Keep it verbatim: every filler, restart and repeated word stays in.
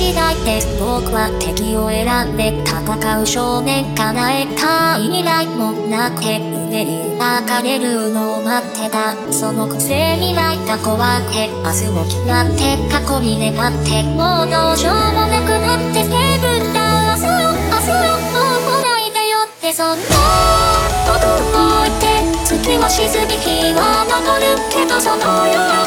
次第で僕は敵を選んで戦う少年。叶えたい未来もなくて上に抱かれるのを待ってた。そのくせに泣いた怖くて明日を嫌って過去に願ってもうどうしようもなくなってセブンだ。明日よ明日よもう来ないでよってそんなことを言って月は沈み日は昇るけどその夜